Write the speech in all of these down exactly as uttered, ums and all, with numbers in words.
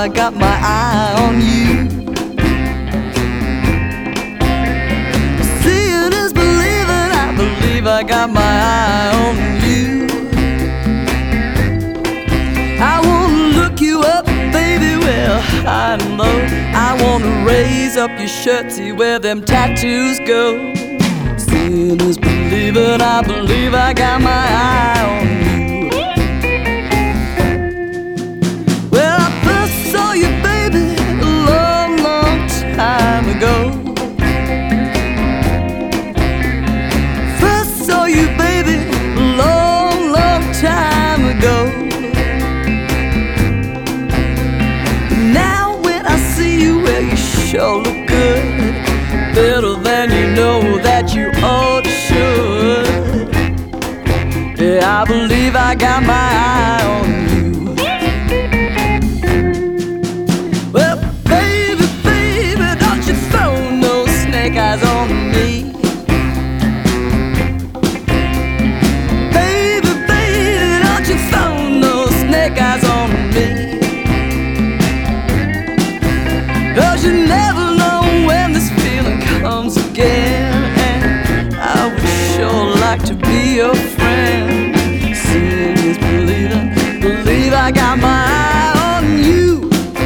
I got my eye on you. Seeing is believing, I believe I got my eye on you. I wanna look you up, baby, well, high and low. I wanna raise up your shirt, see where them tattoos go. Seeing is believing, I believe I got my eye on you. Well, I first saw you, baby, a long, long time ago. First saw you, baby, a long, long time ago. Now when I see you, well, you sure look good, better than you know that you ought to should. Yeah, I believe I got my eye on you. Well, baby, baby, don't you throw no snake eyes on me. Baby, baby, don't you throw no snake eyes on me. 'Cause you never know when this feeling comes again, and I would sure like to be your friend. Seeing is believing, believe I got my eye on you.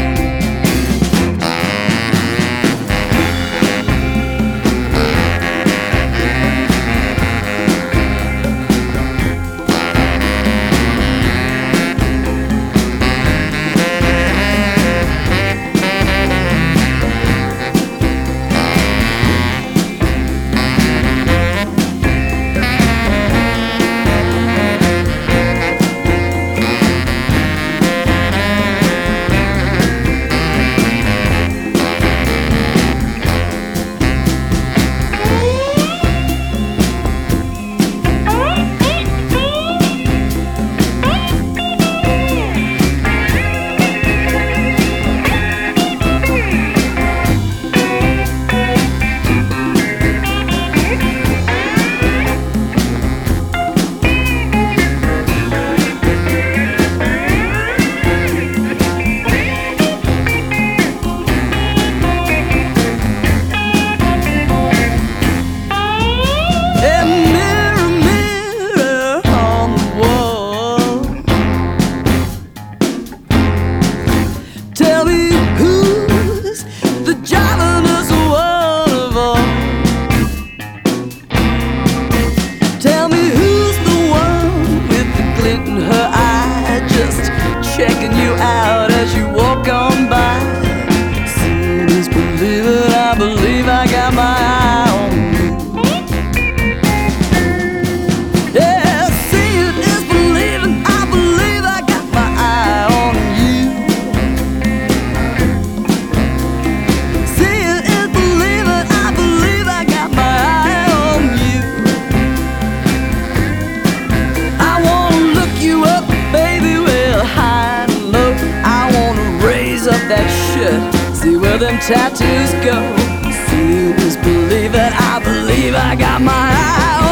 Tell me who's the jolliest one of all. Tell me who's the one with the glint in her eye, just checking you out as you walk on by. Seeing is believing, I believe I got my eye on you. Yeah, seeing is believing, I believe I got my eye on you. Up that shirt, see where them tattoos go. See is believing, I believe I got my eye